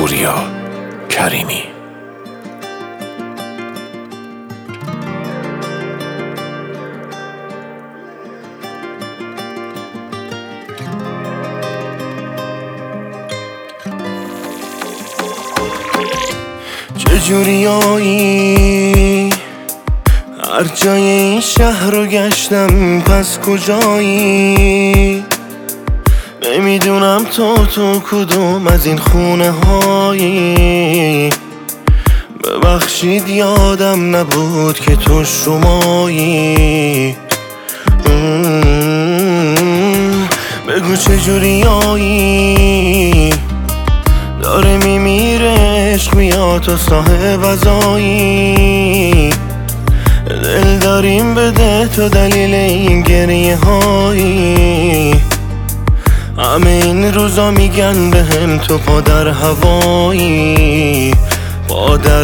پوریا کریمی. چجوریایی؟ هر جای این شهر رو گشتم، پس کجایی؟ نمیدونم تو کدوم از این خونه هایی. ببخشید یادم نبود که تو شمایی. بگو چجوریایی؟ داره میمیره عشق، میاد تو صاحب ازایی. دل داریم بده تو دلیل این گریه هایی. همه این روزا میگن بهم تو پا در هوایی، پا در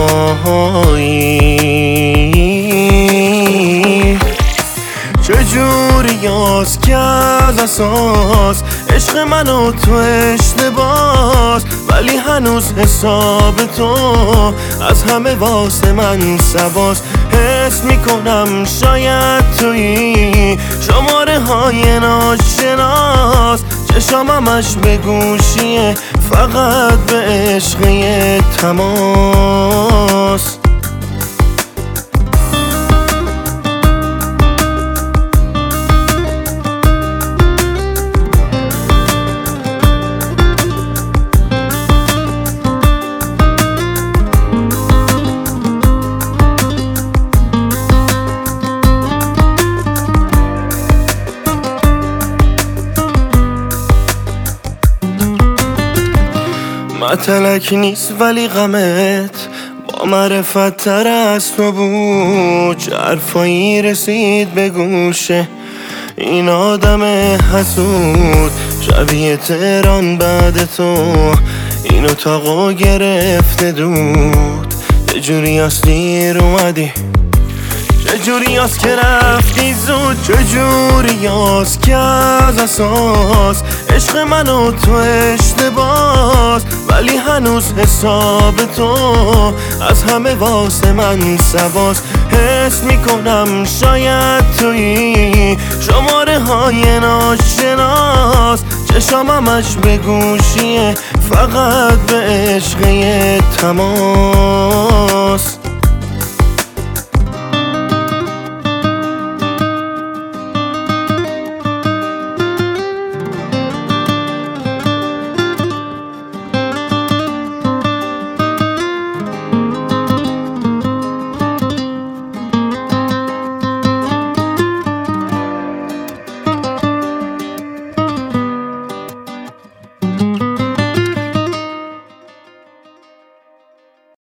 هوایی. چجوری یاست که از اساس عشق من و تو اشتباس، ولی هنوز حساب تو از همه واسه من سواس. حس میکنم شاید تویی شماره های ناشناس، چشام همش به گوشیه، فقط به عشق تماس. مطلق نیست ولی غمت با معرفت تر از تو بود. چه حرفایی رسید به گوشه این آدم حسود، شبیه تهران بعد تو این اتاقو گرفته دود. چجوری از دیر اومدی؟ چجوری از که رفتی زود؟ چجوری از که از اساس عشق من و تو اشتباس، ولی هنوز حساب تو از همه واسه من سواس. حس میکنم شاید تویی شماره های ناشناس، چشام همش به گوشیه، فقط به عشق تماس.